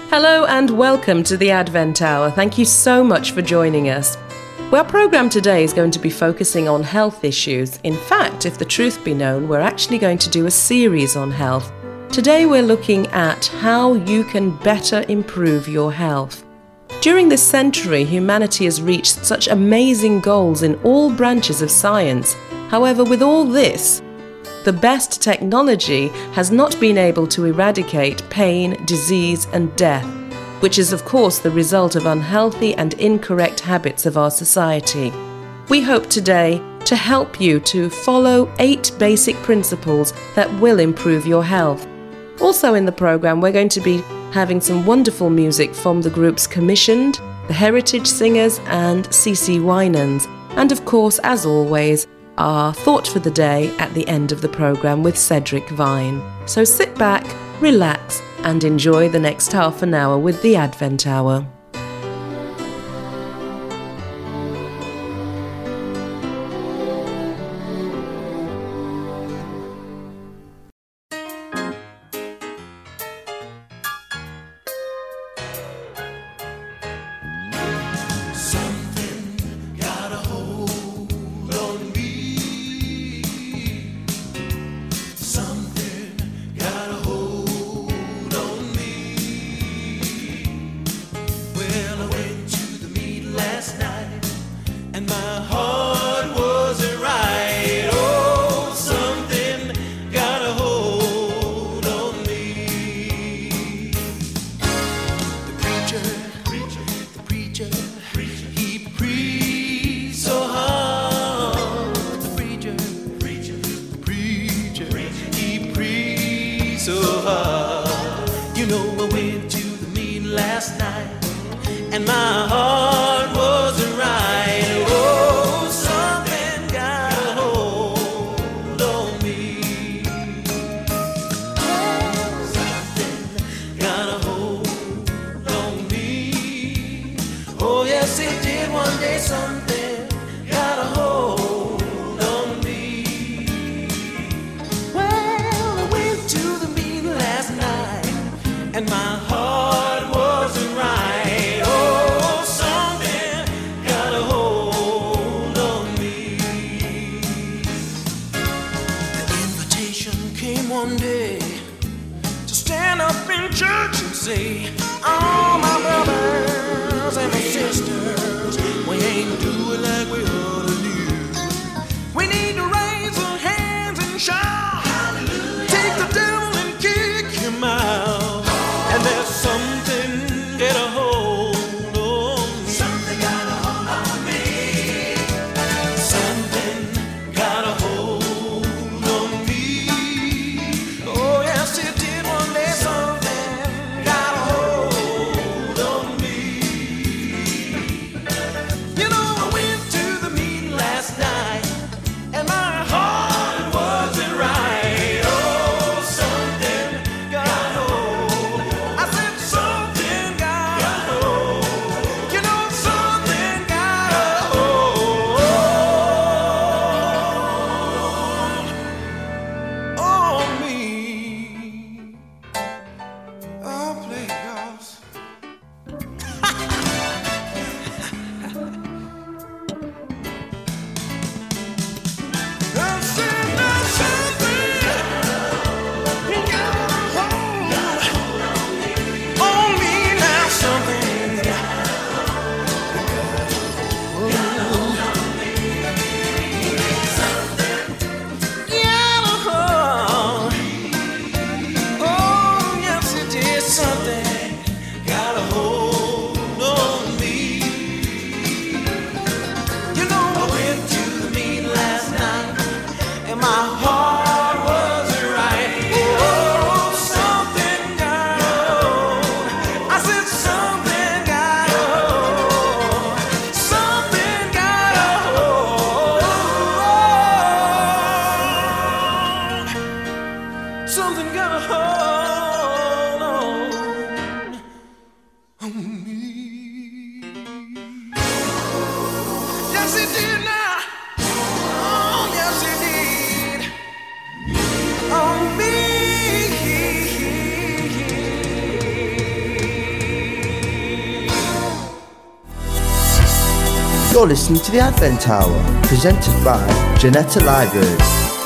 Hello and welcome to the Advent Hour. Thank you so much for joining us. Our programme today is going to be focusing on health issues. In fact, if the truth be known, we're actually going to do a series on health. Today we're looking at how you can better improve your health. During this century, humanity has reached such amazing goals in all branches of science. However, with all this, the best technology has not been able to eradicate pain, disease and death, which is of course the result of unhealthy and incorrect habits of our society. We hope today to help you to follow 8 basic principles that will improve your health. Also in the programme, we're going to be having some wonderful music from the groups Commissioned, the Heritage Singers and CC Winans, and of course, as always, our thought for the day at the end of the programme with Cedric Vine. So sit back, relax and enjoy the next half an hour with the Advent Hour. Oh yes, it did one day. Something got a hold You're listening to The Advent Hour, presented by Janetta Liebert.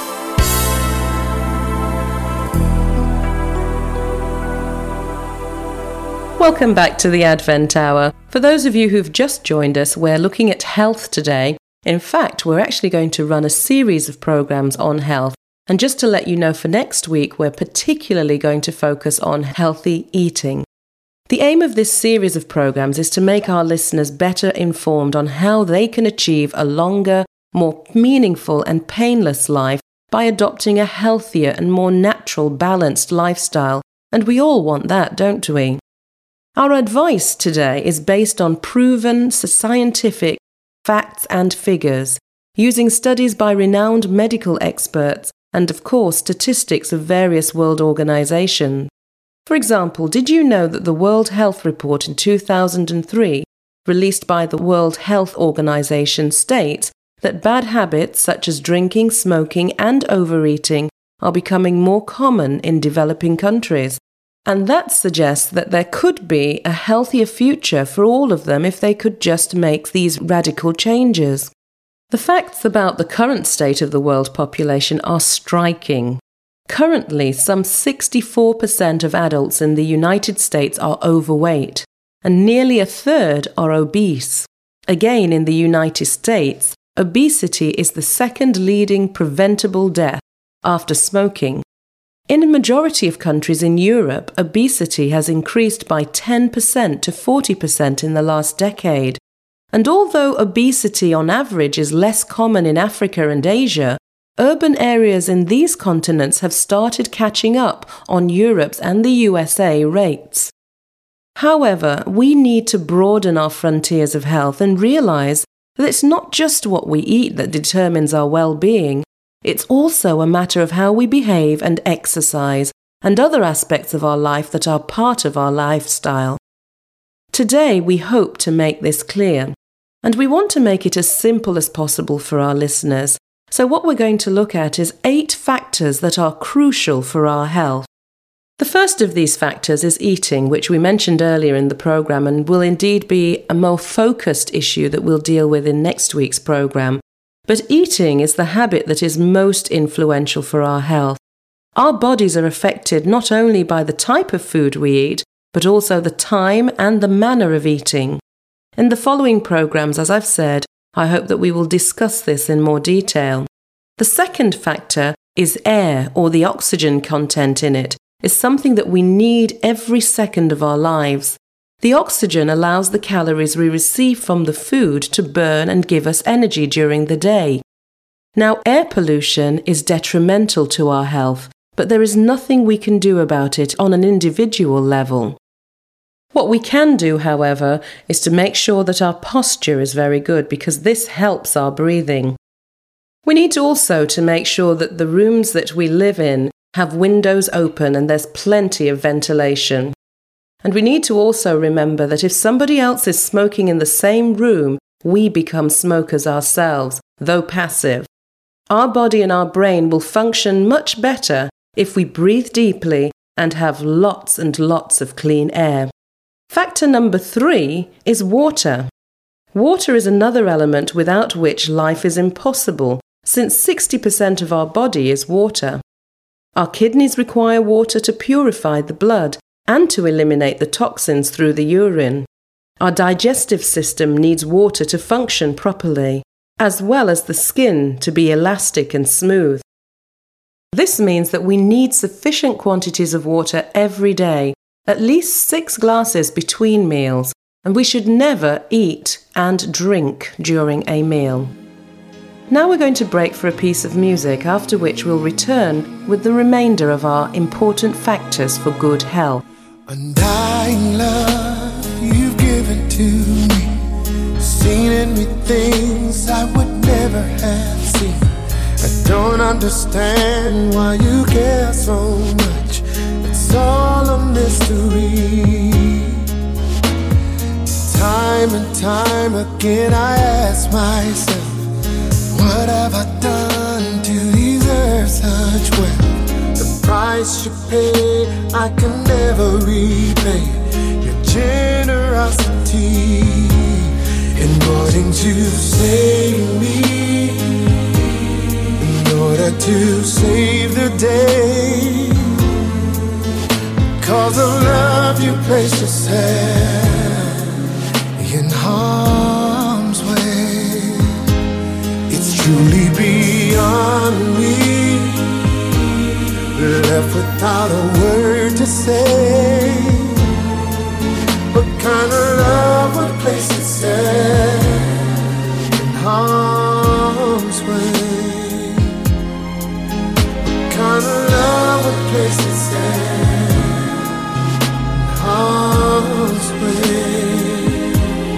Welcome back to The Advent Hour. For those of you who've just joined us, we're looking at health today. In fact, we're actually going to run a series of programs on health. And just to let you know, for next week, we're particularly going to focus on healthy eating. The aim of this series of programs is to make our listeners better informed on how they can achieve a longer, more meaningful and painless life by adopting a healthier and more natural, balanced lifestyle. And we all want that, don't we? Our advice today is based on proven scientific facts and figures, using studies by renowned medical experts and, of course, statistics of various world organizations. For example, did you know that the World Health Report in 2003, released by the World Health Organization, states that bad habits such as drinking, smoking, and overeating are becoming more common in developing countries? And that suggests that there could be a healthier future for all of them if they could just make these radical changes. The facts about the current state of the world population are striking. Currently, some 64% of adults in the United States are overweight, and nearly a third are obese. Again, in the United States, obesity is the second leading preventable death after smoking. In a majority of countries in Europe, obesity has increased by 10% to 40% in the last decade. And although obesity on average is less common in Africa and Asia, urban areas in these continents have started catching up on Europe's and the USA rates. However, we need to broaden our frontiers of health and realize that it's not just what we eat that determines our well-being. It's also a matter of how we behave and exercise, and other aspects of our life that are part of our lifestyle. Today, we hope to make this clear, and we want to make it as simple as possible for our listeners. So what we're going to look at is 8 factors that are crucial for our health. The first of these factors is eating, which we mentioned earlier in the program and will indeed be a more focused issue that we'll deal with in next week's program. But eating is the habit that is most influential for our health. Our bodies are affected not only by the type of food we eat, but also the time and the manner of eating. In the following programs, as I've said, I hope that we will discuss this in more detail. The second factor is air, or the oxygen content in it, is something that we need every second of our lives. The oxygen allows the calories we receive from the food to burn and give us energy during the day. Now, air pollution is detrimental to our health, but there is nothing we can do about it on an individual level. What we can do, however, is to make sure that our posture is very good, because this helps our breathing. We need also to make sure that the rooms that we live in have windows open and there's plenty of ventilation. And we need to also remember that if somebody else is smoking in the same room, we become smokers ourselves, though passive. Our body and our brain will function much better if we breathe deeply and have lots and lots of clean air. Factor number 3 is water. Water is another element without which life is impossible, since 60% of our body is water. Our kidneys require water to purify the blood and to eliminate the toxins through the urine. Our digestive system needs water to function properly, as well as the skin to be elastic and smooth. This means that we need sufficient quantities of water every day, at least 6 glasses between meals, and we should never eat and drink during a meal. Now we're going to break for a piece of music, after which we'll return with the remainder of our important factors for good health. Undying love you've given to me, seen in me things I would never have seen. I don't understand why you care so much, it's all a mystery. Time and time again I ask myself, what have I done to deserve such wealth? The price you pay I can never repay, your generosity embodied wanting to save me in order to save the day. Because of love, you place yourself in harm's way. It's truly beyond me, left without a word to say. What kind of love would place itself in harm's way? What kind of love would place itself in harm's way?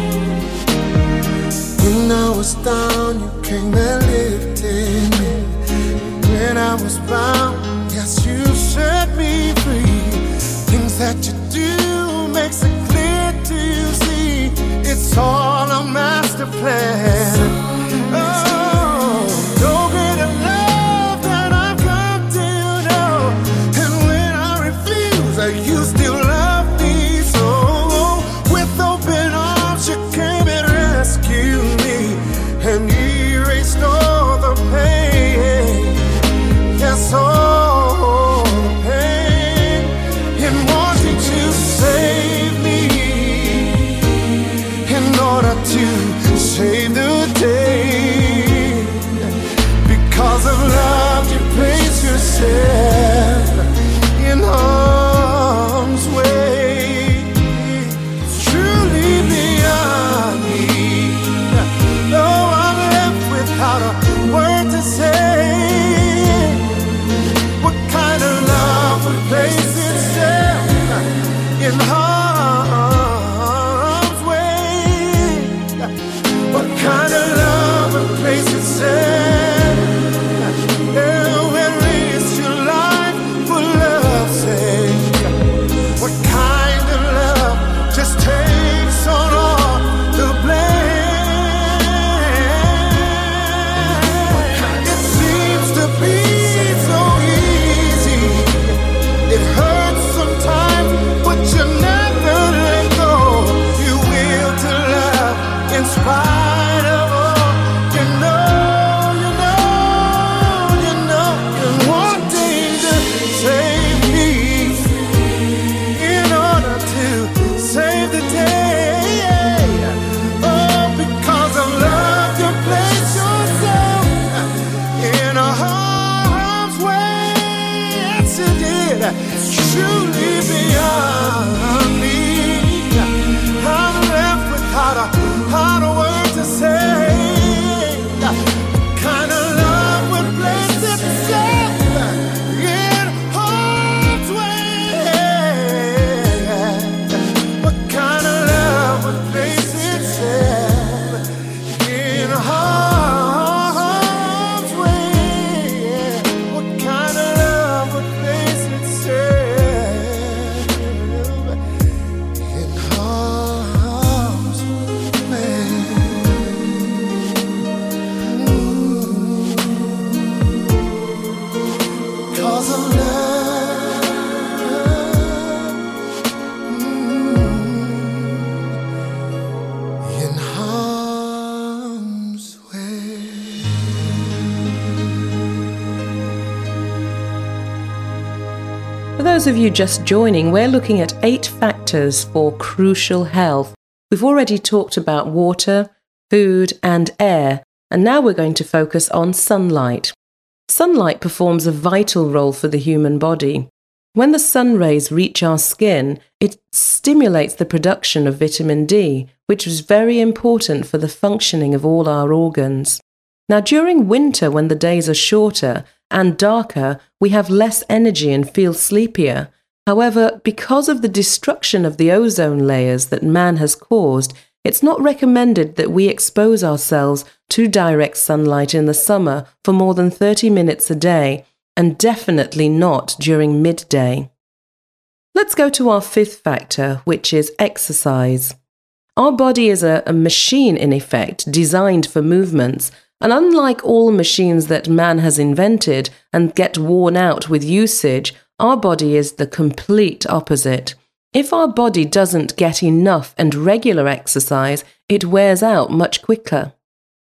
When I was down, you came and lifted me. When I was bound, yes, you set me free. Things that you do makes it clear to see. It's all a master plan. Oh, no greater love than I've come to know. And when I refuse, you still love me so. With open arms, you came and rescued me and erased all the pain. Yes, all the pain in wanting to save me in order to save the day. Because of love, you place yourself in harm's way. It's truly beyond me. Though I'm left without a word to say. What kind of love would place itself in harm's way? What kind of love would place itself and risk your life for love's sake? What kind of love just takes on all the blame? It seems to be so easy. It hurts sometimes, but you never let go. You will to love in spite of all. You know, you're wanting to save me in order to save the day. Oh, because of love, you place yourself in a harm's way. Yes, you did. Truly beyond me. I'm left without a word to say. Kind of love would place itself in harm's way. What kind of love would place itself in harm's way? What kind of love would place itself in harm's way? Cause of love, in harm's way. For those of you just joining, we're looking at 8 factors for crucial health. We've already talked about water, food, and air, and now we're going to focus on sunlight. Sunlight performs a vital role for the human body. When the sun rays reach our skin, it stimulates the production of vitamin D, which is very important for the functioning of all our organs. Now, during winter, when the days are shorter and darker, we have less energy and feel sleepier. However, because of the destruction of the ozone layers that man has caused, it's not recommended that we expose ourselves to direct sunlight in the summer for more than 30 minutes a day, and definitely not during midday. Let's go to our 5th factor, which is exercise. Our body is a machine, in effect, designed for movements, and unlike all machines that man has invented and get worn out with usage, our body is the complete opposite. If our body doesn't get enough and regular exercise, it wears out much quicker.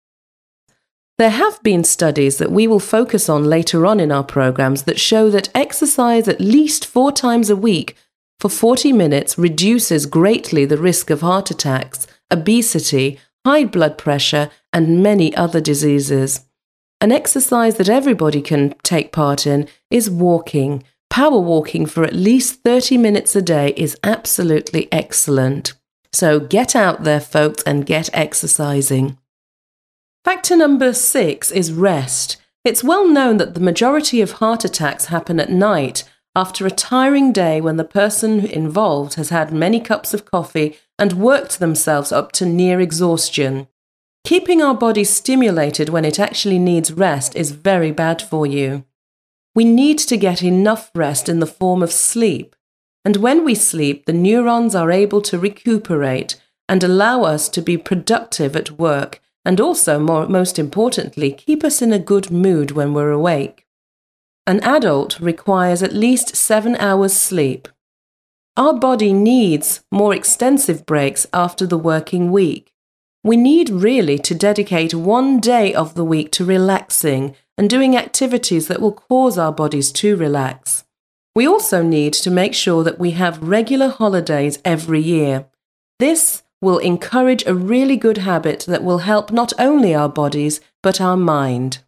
There have been studies that we will focus on later on in our programs that show that exercise at least 4 times a week for 40 minutes reduces greatly the risk of heart attacks, obesity, high blood pressure, and many other diseases. An exercise that everybody can take part in is walking. Power walking for at least 30 minutes a day is absolutely excellent. So get out there, folks, and get exercising. Factor number 6 is rest. It's well known that the majority of heart attacks happen at night after a tiring day when the person involved has had many cups of coffee and worked themselves up to near exhaustion. Keeping our body stimulated when it actually needs rest is very bad for you. We need to get enough rest in the form of sleep, and when we sleep, the neurons are able to recuperate and allow us to be productive at work, and also, most importantly, keep us in a good mood when we're awake. An adult requires at least 7 hours sleep. Our body needs more extensive breaks after the working week. We need really to dedicate 1 day of the week to relaxing and doing activities that will cause our bodies to relax. We also need to make sure that we have regular holidays every year. This will encourage a really good habit that will help not only our bodies, but our mind.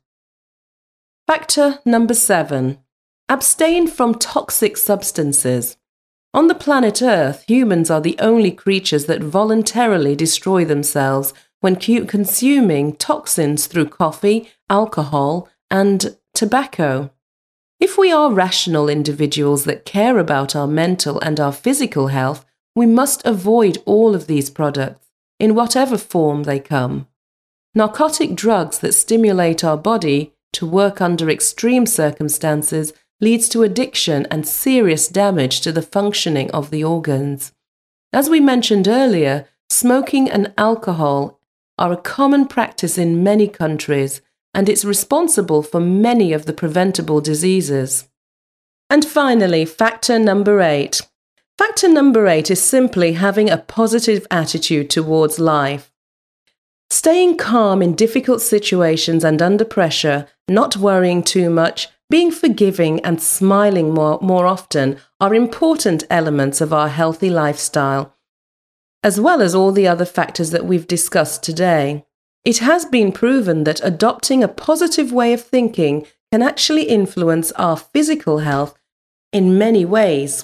Factor number 7. Abstain from toxic substances. On the planet Earth, humans are the only creatures that voluntarily destroy themselves when consuming toxins through coffee, alcohol, and tobacco. If we are rational individuals that care about our mental and our physical health, we must avoid all of these products, in whatever form they come. Narcotic drugs that stimulate our body to work under extreme circumstances leads to addiction and serious damage to the functioning of the organs. As we mentioned earlier, smoking and alcohol are a common practice in many countries, and it's responsible for many of the preventable diseases. And finally, factor number 8. Factor number 8 is simply having a positive attitude towards life. Staying calm in difficult situations and under pressure, not worrying too much, being forgiving and smiling more often are important elements of our healthy lifestyle, as well as all the other factors that we've discussed today. It has been proven that adopting a positive way of thinking can actually influence our physical health in many ways.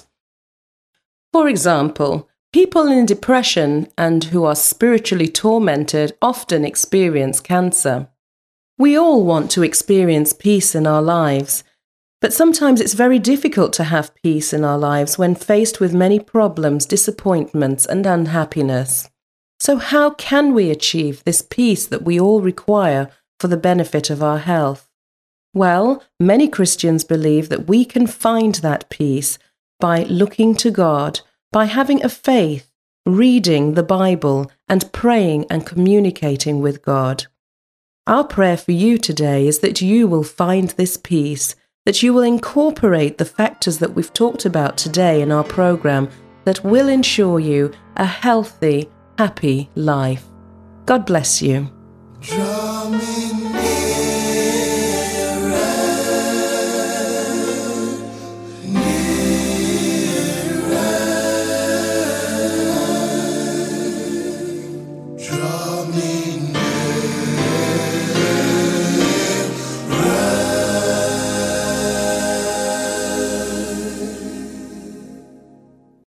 For example, people in depression and who are spiritually tormented often experience cancer. We all want to experience peace in our lives, but sometimes it's very difficult to have peace in our lives when faced with many problems, disappointments, and unhappiness. So how can we achieve this peace that we all require for the benefit of our health? Well, many Christians believe that we can find that peace by looking to God, by having a faith, reading the Bible, and praying and communicating with God. Our prayer for you today is that you will find this peace, that you will incorporate the factors that we've talked about today in our program that will ensure you a healthy, happy life. God bless you. Draw me nearer, nearer. Draw me